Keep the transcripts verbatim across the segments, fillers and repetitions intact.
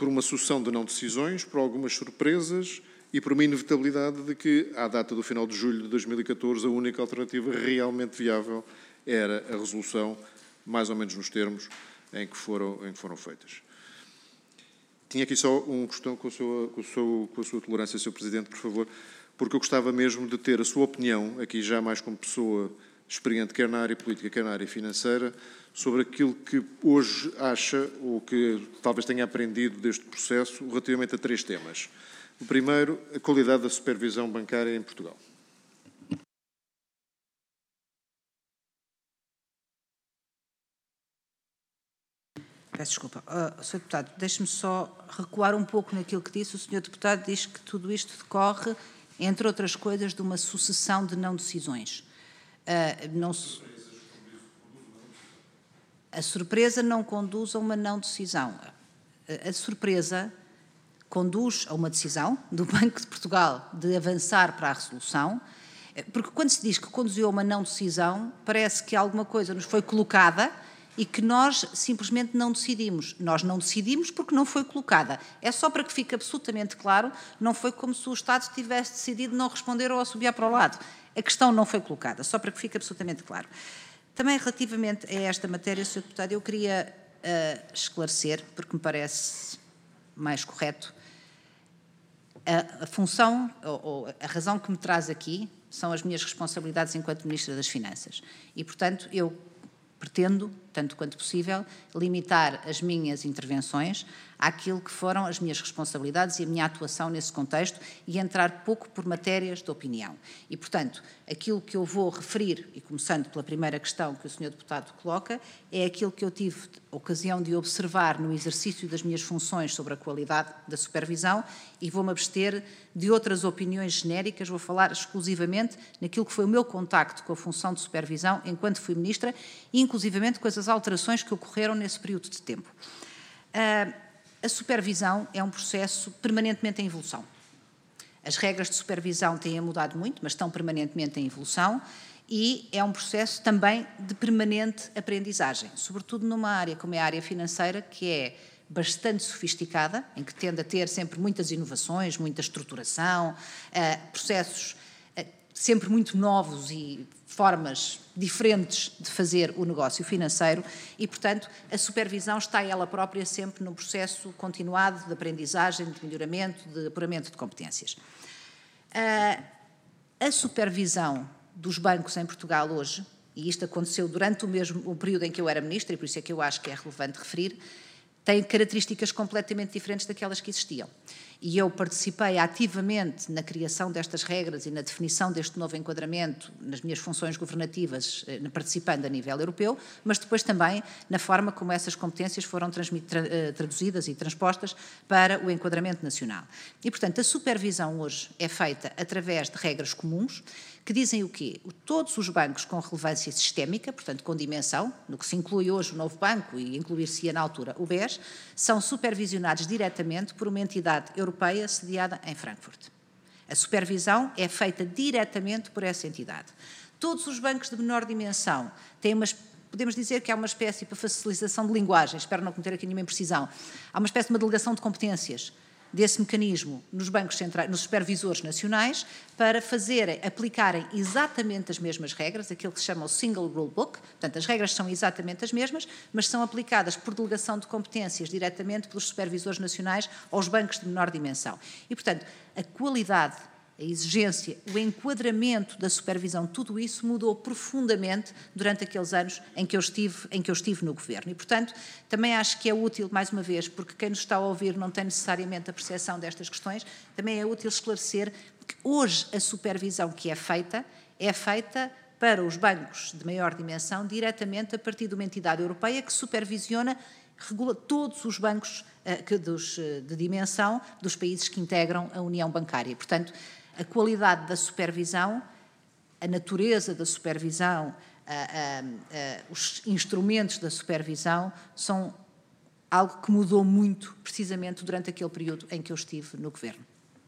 por uma sucessão de não decisões, por algumas surpresas e por uma inevitabilidade de que, à data do final de julho de dois mil e catorze, a única alternativa realmente viável era a resolução, mais ou menos nos termos em que foram, em que foram feitas. Tinha aqui só uma questão com a sua, com a sua, com a sua tolerância, senhor Presidente, por favor, porque eu gostava mesmo de ter a sua opinião, aqui já mais como pessoa experiente, quer na área política, quer na área financeira, sobre aquilo que hoje acha, ou que talvez tenha aprendido deste processo, relativamente a três temas. O primeiro, a qualidade da supervisão bancária em Portugal. Peço desculpa. Uh, senhor Deputado, deixe-me só recuar um pouco naquilo que disse. O senhor Deputado diz que tudo isto decorre, entre outras coisas, de uma sucessão de não decisões. Uh, não se... A surpresa não conduz a uma não decisão. A surpresa conduz a uma decisão do Banco de Portugal de avançar para a resolução, porque quando se diz que conduziu a uma não decisão, parece que alguma coisa nos foi colocada e que nós simplesmente não decidimos. Nós não decidimos porque não foi colocada. É só para que fique absolutamente claro, não foi como se o Estado tivesse decidido não responder ou assobiar para o lado. A questão não foi colocada, só para que fique absolutamente claro. Também relativamente a esta matéria, senhor Deputado, eu queria uh, esclarecer, porque me parece mais correto, a, a função ou, ou a razão que me traz aqui são as minhas responsabilidades enquanto Ministra das Finanças. E, portanto, eu pretendo, tanto quanto possível, limitar as minhas intervenções àquilo que foram as minhas responsabilidades e a minha atuação nesse contexto e entrar pouco por matérias de opinião. E, portanto, aquilo que eu vou referir, e começando pela primeira questão que o senhor Deputado coloca, é aquilo que eu tive ocasião de observar no exercício das minhas funções sobre a qualidade da supervisão e vou-me abster de outras opiniões genéricas, vou falar exclusivamente naquilo que foi o meu contacto com a função de supervisão enquanto fui Ministra e, inclusivamente, com as alterações que ocorreram nesse período de tempo. Uh, A supervisão é um processo permanentemente em evolução. As regras de supervisão têm mudado muito, mas estão permanentemente em evolução e é um processo também de permanente aprendizagem, sobretudo numa área como é a área financeira, que é bastante sofisticada, em que tende a ter sempre muitas inovações, muita estruturação, processos sempre muito novos e formas diferentes de fazer o negócio financeiro e, portanto, a supervisão está ela própria sempre num processo continuado de aprendizagem, de melhoramento, de apuramento de competências. A supervisão dos bancos em Portugal hoje, e isto aconteceu durante o mesmo o período em que eu era Ministra, e por isso é que eu acho que é relevante referir, tem características completamente diferentes daquelas que existiam. E eu participei ativamente na criação destas regras e na definição deste novo enquadramento nas minhas funções governativas, participando a nível europeu, mas depois também na forma como essas competências foram traduzidas e transpostas para o enquadramento nacional. E, portanto, a supervisão hoje é feita através de regras comuns, que dizem o quê? Todos os bancos com relevância sistémica, portanto com dimensão, no que se inclui hoje o novo banco e incluir-se-ia na altura o B E S, são supervisionados diretamente por uma entidade europeia sediada em Frankfurt. A supervisão é feita diretamente por essa entidade. Todos os bancos de menor dimensão têm umas, podemos dizer que há uma espécie para facilitação de linguagem, espero não cometer aqui nenhuma imprecisão, há uma espécie de uma delegação de competências desse mecanismo nos bancos centrais, nos supervisores nacionais, para fazerem, aplicarem exatamente as mesmas regras, aquilo que se chama o Single Rule Book, portanto as regras são exatamente as mesmas, mas são aplicadas por delegação de competências diretamente pelos supervisores nacionais aos bancos de menor dimensão. E, portanto, a qualidade, a exigência, o enquadramento da supervisão, tudo isso mudou profundamente durante aqueles anos em que eu estive, em que eu estive no Governo. E, portanto, também acho que é útil, mais uma vez, porque quem nos está a ouvir não tem necessariamente a percepção destas questões, também é útil esclarecer que hoje a supervisão que é feita, é feita para os bancos de maior dimensão diretamente a partir de uma entidade europeia que supervisiona, regula todos os bancos uh, que dos, uh, de dimensão dos países que integram a União Bancária. Portanto, a qualidade da supervisão, a natureza da supervisão, a, a, a, os instrumentos da supervisão são algo que mudou muito, precisamente, durante aquele período em que eu estive no Governo.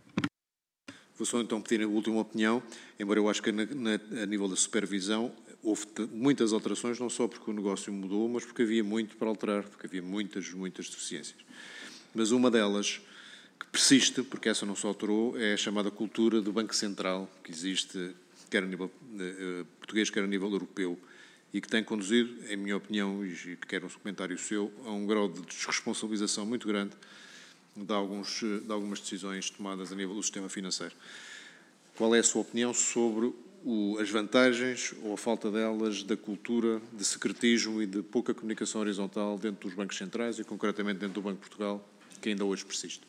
Vou só então pedir a última opinião, embora eu acho que na, na, a nível da supervisão houve muitas alterações, não só porque o negócio mudou, mas porque havia muito para alterar, porque havia muitas, muitas deficiências. mas uma delas que persiste, porque essa não se alterou, é a chamada cultura do Banco Central, que existe quer a nível eh, português, quer a nível europeu, e que tem conduzido, em minha opinião, e quero um comentário seu, a um grau de desresponsabilização muito grande de, alguns, de algumas decisões tomadas a nível do sistema financeiro. Qual é a sua opinião sobre o, as vantagens ou a falta delas da cultura de secretismo e de pouca comunicação horizontal dentro dos bancos centrais e, concretamente, dentro do Banco de Portugal, que ainda hoje persiste?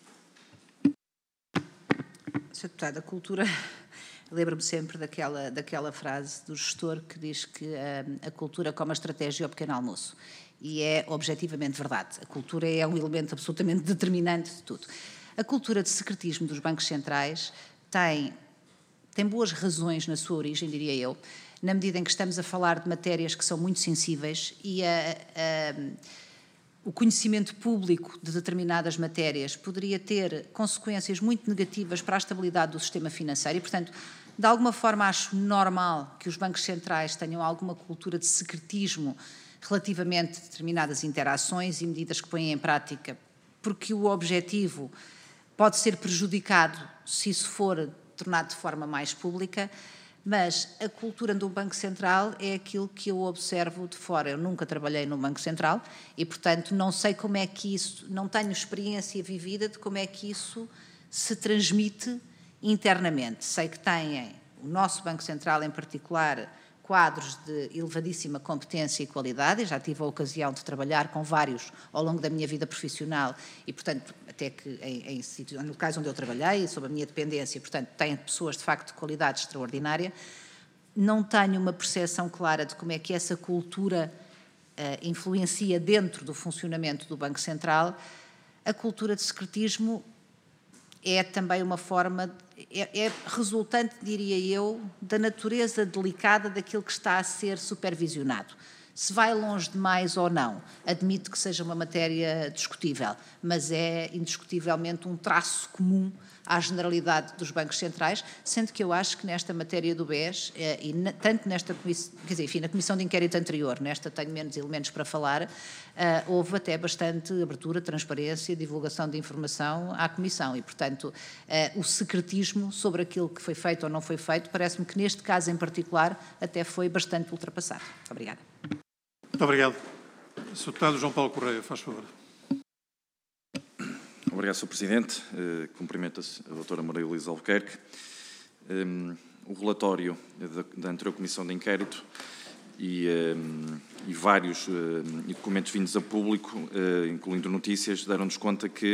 senhor Deputado, a cultura... Lembro-me sempre daquela, daquela frase do gestor que diz que a, a cultura como a estratégia ao pequeno almoço. E é objetivamente verdade. A cultura é um elemento absolutamente determinante de tudo. A cultura de secretismo dos bancos centrais tem, tem boas razões na sua origem, diria eu, na medida em que estamos a falar de matérias que são muito sensíveis e a, a, o conhecimento público de determinadas matérias poderia ter consequências muito negativas para a estabilidade do sistema financeiro e, portanto, de alguma forma acho normal que os bancos centrais tenham alguma cultura de secretismo relativamente a determinadas interações e medidas que põem em prática, porque o objetivo pode ser prejudicado se isso for tornado de forma mais pública, mas a cultura do Banco Central é aquilo que eu observo de fora. Eu nunca trabalhei no Banco Central e, portanto, não sei como é que isso, não tenho experiência vivida de como é que isso se transmite internamente. Sei que têm, o nosso Banco Central em particular, quadros de elevadíssima competência e qualidade, e já tive a ocasião de trabalhar com vários ao longo da minha vida profissional e, portanto, até que em, em, no caso onde eu trabalhei, sob a minha dependência, portanto, têm pessoas de facto de qualidade extraordinária. Não tenho uma percepção clara de como é que essa cultura uh, influencia dentro do funcionamento do Banco Central. A cultura de secretismo é também uma forma, é, é resultante, diria eu, da natureza delicada daquilo que está a ser supervisionado. Se vai longe demais ou não, admito que seja uma matéria discutível, mas é indiscutivelmente um traço comum à generalidade dos bancos centrais, sendo que eu acho que nesta matéria do B E S, eh, e na, tanto nesta comissão, quer dizer, enfim, na comissão de inquérito anterior, nesta tenho menos elementos para falar, eh, houve até bastante abertura, transparência, divulgação de informação à comissão e, portanto, eh, o secretismo sobre aquilo que foi feito ou não foi feito, parece-me que neste caso em particular até foi bastante ultrapassado. Obrigada. Muito obrigado. senhor Deputado João Paulo Correia, faz favor. Obrigado, senhor Presidente. Uh, Cumprimento-se a doutora Maria Luísa Albuquerque. Um, o relatório da, da anterior Comissão de Inquérito e, um, e vários uh, documentos vindos a público, uh, incluindo notícias, deram-nos conta que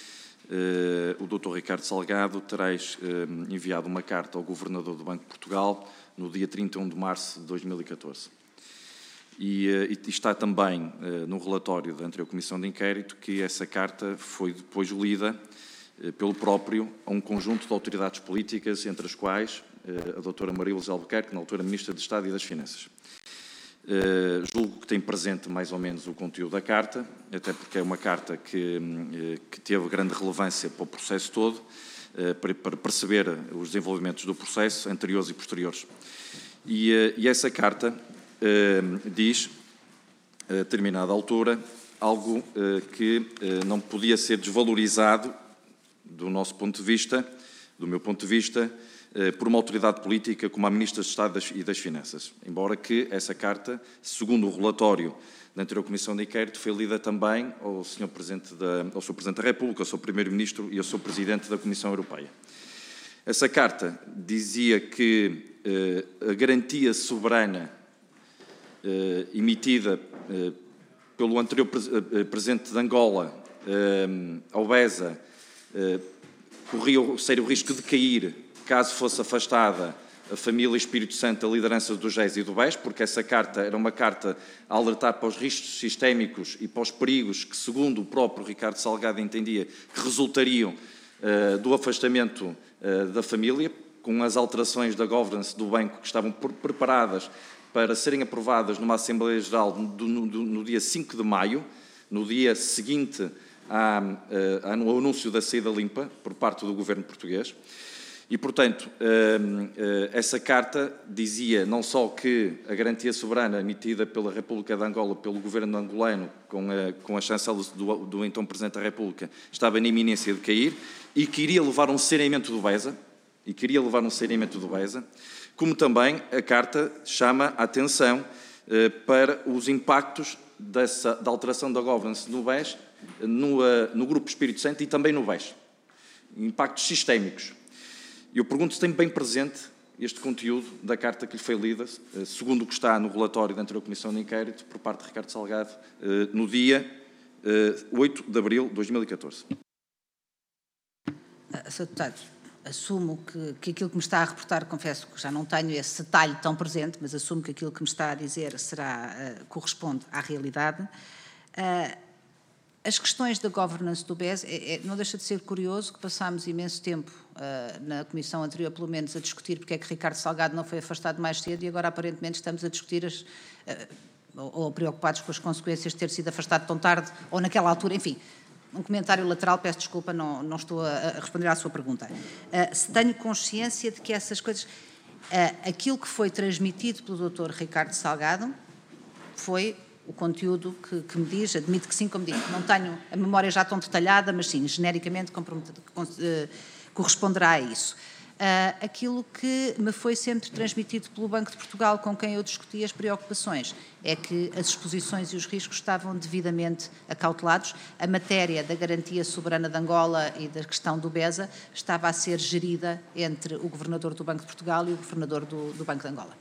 uh, o doutor Ricardo Salgado terá uh, enviado uma carta ao Governador do Banco de Portugal no dia trinta e um de março de dois mil e catorze. E, e está também uh, no relatório da anterior Comissão de Inquérito que essa carta foi depois lida uh, pelo próprio a um conjunto de autoridades políticas, entre as quais uh, a doutora Maria Luísa Albuquerque, na altura Ministra de Estado e das Finanças. Uh, julgo que tem presente mais ou menos o conteúdo da carta, até porque é uma carta que, uh, que teve grande relevância para o processo todo, uh, para, para perceber os desenvolvimentos do processo, anteriores e posteriores. E, uh, e essa carta Uh, diz, a determinada altura, algo uh, que uh, não podia ser desvalorizado, do nosso ponto de vista, do meu ponto de vista, uh, por uma autoridade política como a Ministra de Estado das, e das Finanças. Embora que essa carta, segundo o relatório da anterior Comissão de Inquérito, foi lida também ao senhor Presidente da, ao senhor Presidente da República, ao senhor Primeiro-Ministro e ao senhor Presidente da Comissão Europeia. Essa carta dizia que uh, a garantia soberana Uh, emitida uh, pelo anterior pres uh, Presidente de Angola, uh, ao Beza, uh, corria o sério risco de cair caso fosse afastada a família Espírito Santo da liderança do G E S e do B E S, porque essa carta era uma carta a alertar para os riscos sistémicos e para os perigos que, segundo o próprio Ricardo Salgado entendia, que resultariam uh, do afastamento uh, da família, com as alterações da governance do banco que estavam preparadas para serem aprovadas numa Assembleia Geral do, no, no dia cinco de maio, no dia seguinte à, ao anúncio da saída limpa por parte do governo português. E, portanto, essa carta dizia não só que a garantia soberana emitida pela República de Angola, pelo governo angolano, com a, com a chancela do, do então Presidente da República, estava na iminência de cair e que iria levar a um saneamento do BESA, e queria levar um saneamento do BESA, como também a carta chama a atenção eh, para os impactos dessa, da alteração da governance no B E S, no, uh, no Grupo Espírito Santo e também no B E S. Impactos sistémicos. Eu pergunto se tem bem presente este conteúdo da carta que lhe foi lida, segundo o que está no relatório da anterior Comissão de Inquérito, por parte de Ricardo Salgado, no dia oito de abril de dois mil e catorze. senhor Deputado, assumo que, que aquilo que me está a reportar, confesso que já não tenho esse detalhe tão presente, mas assumo que aquilo que me está a dizer será, uh, corresponde à realidade. Uh, As questões da governance do B E S, é, é, não deixa de ser curioso que passámos imenso tempo uh, na comissão anterior, pelo menos, a discutir porque é que Ricardo Salgado não foi afastado mais cedo e agora, aparentemente, estamos a discutir as, uh, ou, ou preocupados com as consequências de ter sido afastado tão tarde ou naquela altura, enfim. Um comentário lateral, peço desculpa, não, não estou a, a responder à sua pergunta. Uh, se tenho consciência de que essas coisas... Uh, aquilo que foi transmitido pelo doutor Ricardo Salgado foi... o conteúdo que, que me diz, admito que sim, como digo, não tenho a memória já tão detalhada, mas sim, genericamente corresponderá a isso. Uh, aquilo que me foi sempre transmitido pelo Banco de Portugal, com quem eu discuti as preocupações, é que as exposições e os riscos estavam devidamente acautelados. A matéria da garantia soberana de Angola e da questão do BESA estava a ser gerida entre o Governador do Banco de Portugal e o Governador do, do Banco de Angola.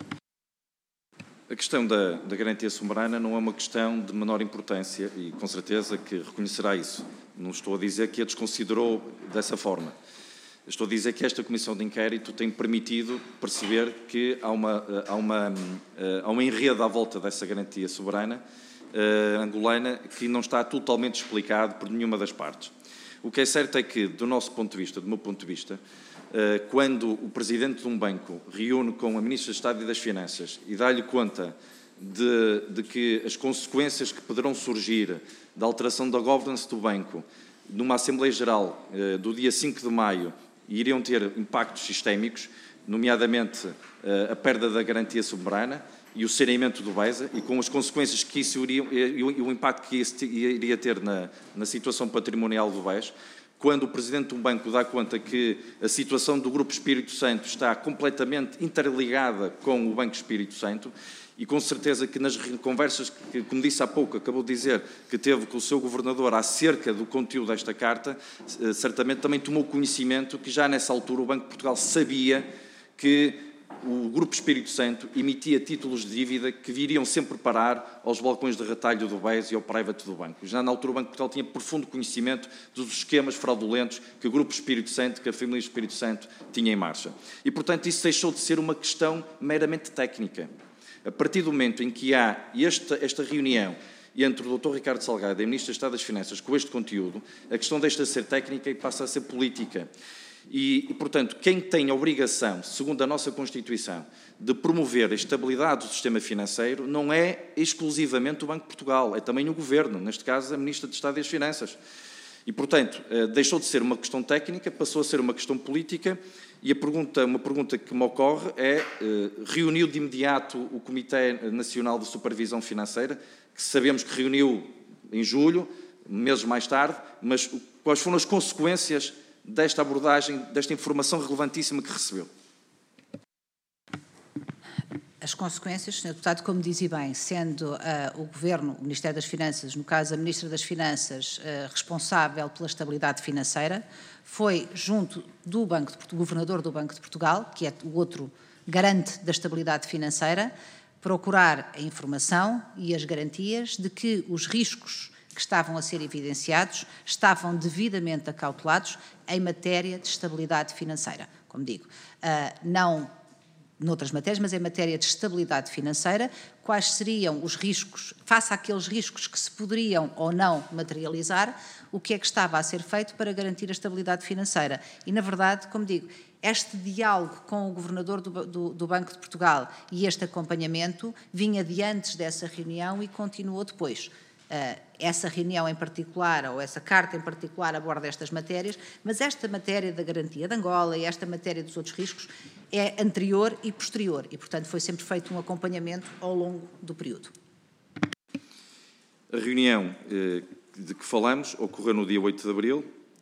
A questão da, da garantia soberana não é uma questão de menor importância e, com certeza, que reconhecerá isso. Não estou a dizer que a desconsiderou dessa forma. Estou a dizer que esta Comissão de Inquérito tem permitido perceber que há uma, há uma, há uma enredo à volta dessa garantia soberana uh, angolana que não está totalmente explicado por nenhuma das partes. O que é certo é que, do nosso ponto de vista, do meu ponto de vista, quando o Presidente de um banco reúne com a Ministra de Estado e das Finanças e dá-lhe conta de, de que as consequências que poderão surgir da alteração da governance do banco numa Assembleia Geral do dia cinco de maio iriam ter impactos sistémicos, nomeadamente a perda da garantia soberana e o saneamento do BESA, e com as consequências que isso iria, e o impacto que isso iria ter na, na situação patrimonial do B E S, quando o Presidente de um banco dá conta que a situação do Grupo Espírito Santo está completamente interligada com o Banco Espírito Santo, e com certeza que nas conversas que, como disse há pouco, acabou de dizer, que teve com o seu Governador acerca do conteúdo desta carta, certamente também tomou conhecimento que já nessa altura o Banco de Portugal sabia que o Grupo Espírito Santo emitia títulos de dívida que viriam sempre parar aos balcões de retalho do B E S e ao private do banco. Já na altura o Banco de Portugal tinha profundo conhecimento dos esquemas fraudulentos que o Grupo Espírito Santo, que a família Espírito Santo tinha em marcha. E, portanto, isso deixou de ser uma questão meramente técnica. A partir do momento em que há esta, esta reunião entre o doutor Ricardo Salgado e a Ministra de Estado das Finanças com este conteúdo, a questão deixa de ser técnica e passa a ser política. E, e, portanto, quem tem a obrigação, segundo a nossa Constituição, de promover a estabilidade do sistema financeiro não é exclusivamente o Banco de Portugal, é também o Governo, neste caso a Ministra de Estado das Finanças. E, portanto, deixou de ser uma questão técnica, passou a ser uma questão política, e a pergunta, uma pergunta que me ocorre é, reuniu de imediato o Comitê Nacional de Supervisão Financeira, que sabemos que reuniu em julho, meses mais tarde, mas quais foram as consequências desta abordagem, desta informação relevantíssima que recebeu? As consequências, senhor Deputado, como dizia bem, sendo uh, o Governo, o Ministério das Finanças, no caso a Ministra das Finanças, uh, responsável pela estabilidade financeira, foi junto do Banco de, do Governador do Banco de Portugal, que é o outro garante da estabilidade financeira, procurar a informação e as garantias de que os riscos que estavam a ser evidenciados estavam devidamente acautelados em matéria de estabilidade financeira. Como digo, uh, não noutras matérias, mas em matéria de estabilidade financeira, quais seriam os riscos, face àqueles riscos que se poderiam ou não materializar, o que é que estava a ser feito para garantir a estabilidade financeira. E, na verdade, como digo, este diálogo com o Governador do, do, do Banco de Portugal e este acompanhamento vinha de antes dessa reunião e continuou depois. essa reunião em particular, ou essa carta em particular, aborda estas matérias, mas esta matéria da garantia de Angola e esta matéria dos outros riscos é anterior e posterior e, portanto, foi sempre feito um acompanhamento ao longo do período. A reunião eh, de que falamos ocorreu no dia oito de abril,